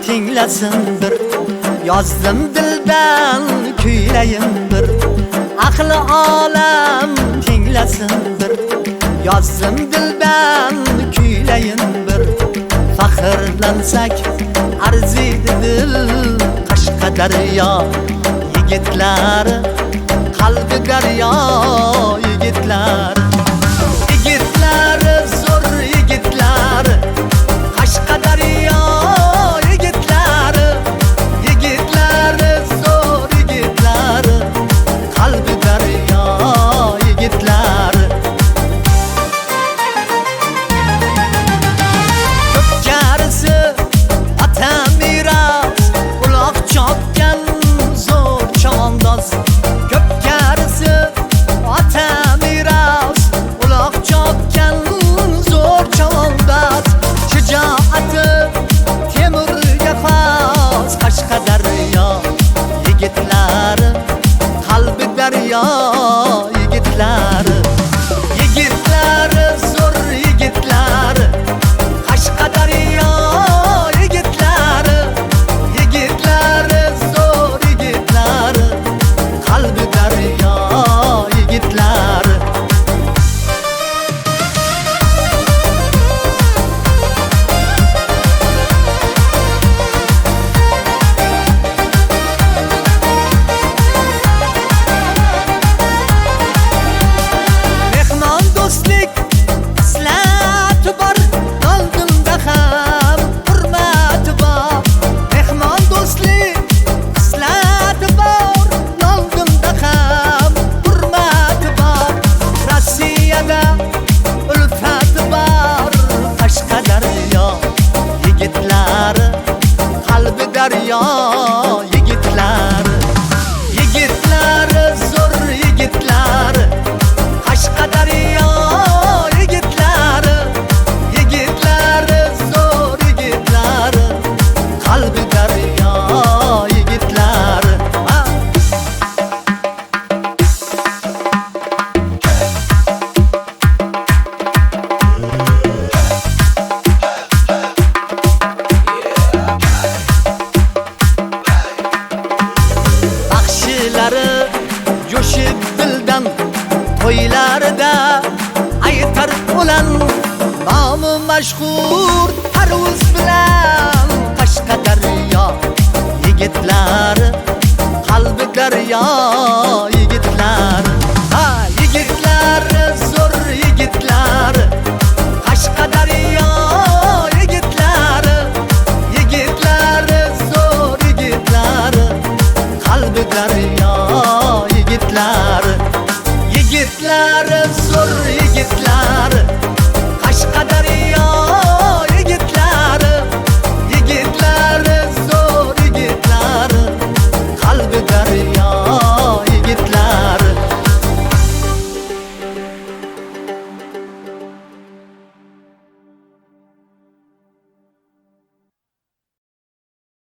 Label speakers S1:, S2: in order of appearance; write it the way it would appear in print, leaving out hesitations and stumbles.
S1: tinglasindir. Yozdim dildan kuylayindir. Aqli olam tinglasindir. Yozdim dildan kuylayindir. Faxrlansak arziydi dil Qashqadaryo yigitlari, qalbi daryo yigitlari. Yigitlari zo'r yigitlari, Qashqadaryo yigitlari. Yigitlari zo'r yigitlari, qalbi daryo yigitlari. Ko'pkarisi ota meros, uloq chopgan zo'r chavandoz. Ko'pkarisi ota meros, uloq chopgan zo'r chavandoz. Shijoati temurga xos, Qashqadaryo yigitlari, qalbi daryo yigitlari. Yigitlari zo'r yigitlari, Qashqadaryo yigitlari. Yigitlari zo'r yigitlari, qalbi daryo yigitlari. Mehmon do'stlik xislati bor, qalbimda ham hurmati bor. Mehmon do'stlik xislati bor, qalbimda ham hurmati bor. Rossiyada ulfati bor, Qashqadaryo yigitlari, qalbi daryo yigitlari. Yigitlari zo'r yigitlari, Qashqadaryo yigitlari. Yigitlari zo'r yigitlari, qalbi daryo yigitlari. Baxshilari jo'shib dildan, to'ylarida aytar o'lan. Nomi mashhur Tarvuz bilan Qashqadaryo yigitlari, qalbi daryo yigitlari. Yigitlari zo'r yigitlari, Qashqadaryo yigitlari. Yigitlari zo'r yigitlari, qalbi daryo yigitlari. Yigitlari zo'r yigitlari.